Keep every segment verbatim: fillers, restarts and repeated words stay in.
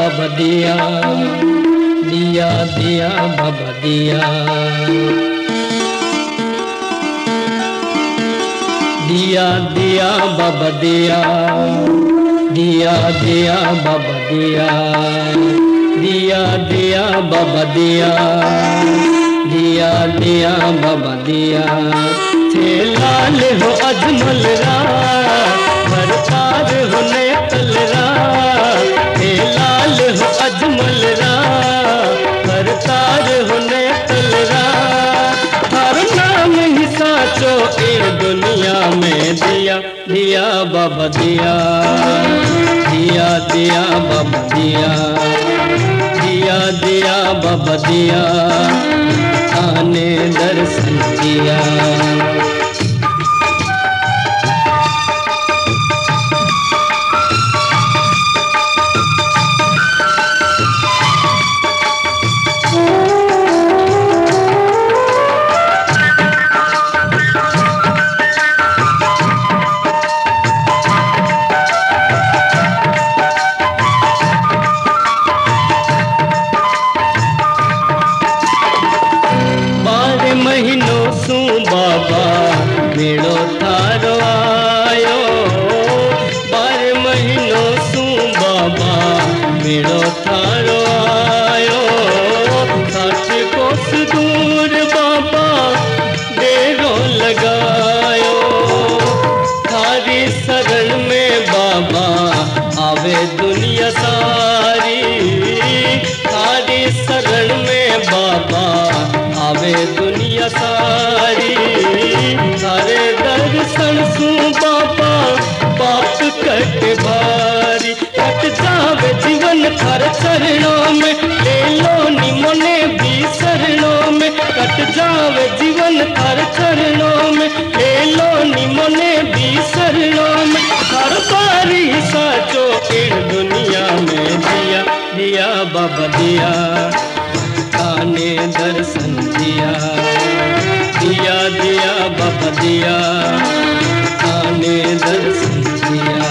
बाबा दिया, दिया दिया बाबा दिया, दिया दिया बाबा दिया, दिया दिया बाबा दिया, दिया दिया बाबा दिया, दिया दिया बाबा दिया। थे लाल हो अजमल रा, भरतार हो नेतल रा, थे लाल हो अजमल रा, भरतार हो नेतल रा। हर नाम ही साचो ए दुनिया में, दिया दिया बाबा दिया, दिया दिया बाबा दिया, दिया दिया बाबा दिया, आने दर्शन दिया। महीनों सू बाबा मेड़ो थारो आयो, बारह महीनों सू बाबा मेड़ो थारो आयो। साठ कोस दूर बाबा डेरो लगायो, थारी शरण में बाबा आवे दुनिया सारी, थारी शरण में बाबा आवे दुनिया सारी। सारे दर्शन सू बाबा पाप कट भारी, कट जावे जीवन थार चरणों में, ले लो निमोने भी शरणों में, कट जावे जीवन थार चरणों में, ले लो निमोने भी शरणों में। हर बारी साचो इन दुनिया में, दिया दिया बाबा दिया, आने दर्शन दिया, दिया दिया बाबा दिया, आने दर्शन दिया।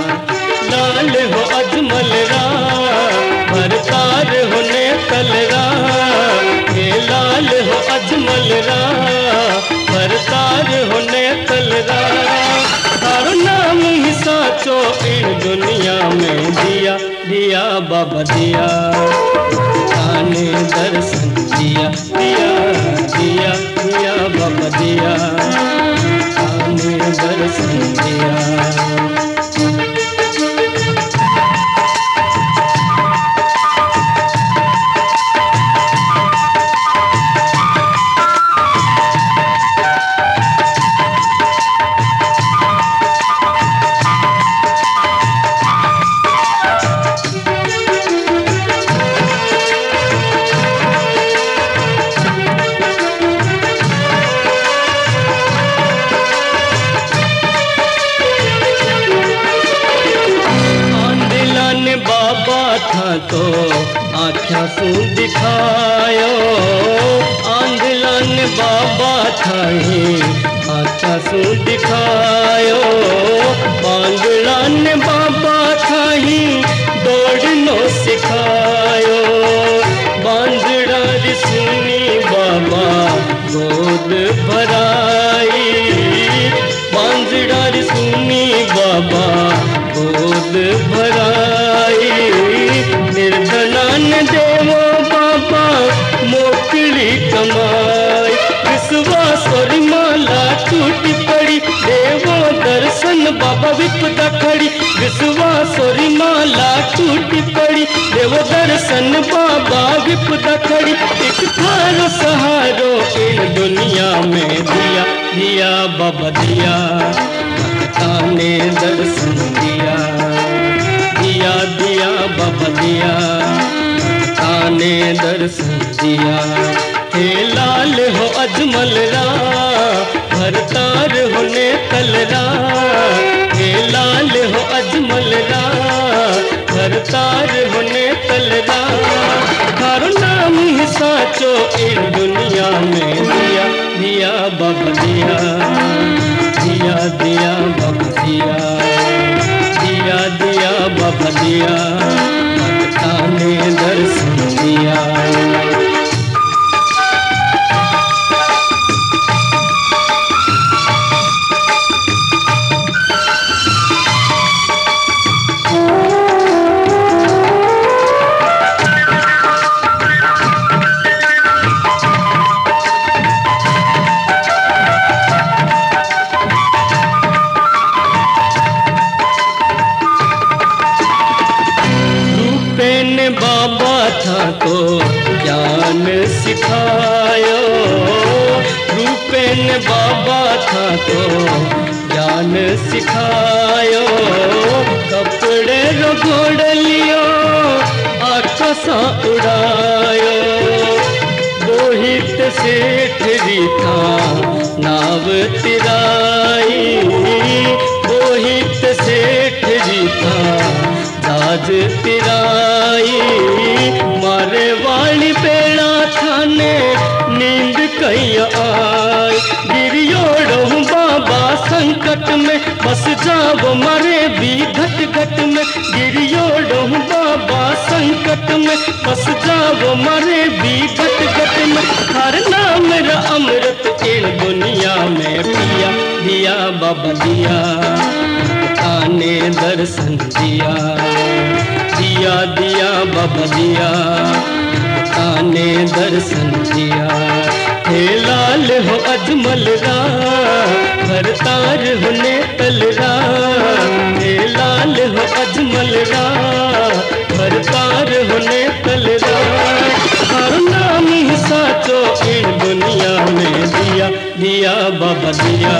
लाल हो अजमल रा, भरतार हो नेतल रा, हे लाल हो अजमल रा, भरतार हो नेतल रा। हर नाम ही साचो इन दुनिया में, दिया दिया बाबा दिया, आने दर्शन दिया, दिया दिया दिया बाबा दिया, आने दर्शन दिया। बाबा था तो आख्या सू दिखायो, आंधला ने बाबा था ही आख्या सू दिखायो, बांगड़ा ने बाबा था ही दौड़नो सिखायो। बांगड़ा रिसनी बाबा गोद भराई, बांगड़ा रिसनी बाबा गोद भराई। निर्धनान देवो बाबा मोकली कमाई, विश्वास और माला टूटी पड़ी, देवो दर्शन बाबा विपदा खड़ी। विश्वास और माला टूटी पड़ी, देवो दर्शन बाबा विपदा खड़ी। एक थारो सहारो इन दुनिया में, दिया दिया बाबा दिया, आने दर्शन दिया, दिया दिया बाबा दिया, आने दर्शन दिया। हे लाल हो अजमल रा, भरतार हो नेतल रा, हे लाल हो अजमल रा, भरतार हो नेतल रा। हर नाम ही साचो इन दुनिया में, दिया दिया बाबा दिया, दिया दिया बाबा दिया, दिया दिया बाबा दिया, भगतान को ज्ञान सिखायो, कपड़े रो घोड़लियो आकाशा उड़ायो। मोहित सेठ रीता नाव तिराई, मोहित सेठ रीता दाज तिराई। मारे वाली बेड़ा थाने नींद कैया आय, गिरियोड़ो बाबा संकट में बस जाओ मारे भी घट घट में। गिरियोड़ो बाबा संकट में बस जाओ मारे भी घट घट में। हर नाम रा अमृत इन दुनिया में पिया, दिया बाबा दिया ताने दर्शन दिया, दिया दिया बाबा दिया ताने दर्शन दिया। हे लाल हो अजमल रा भरतार हो नेतल रा, हे लाल हो अजमल रा भरतार हो नेतल रा। हर नाम ही साचो इन दुनिया में दिया, दिया बाबा दिया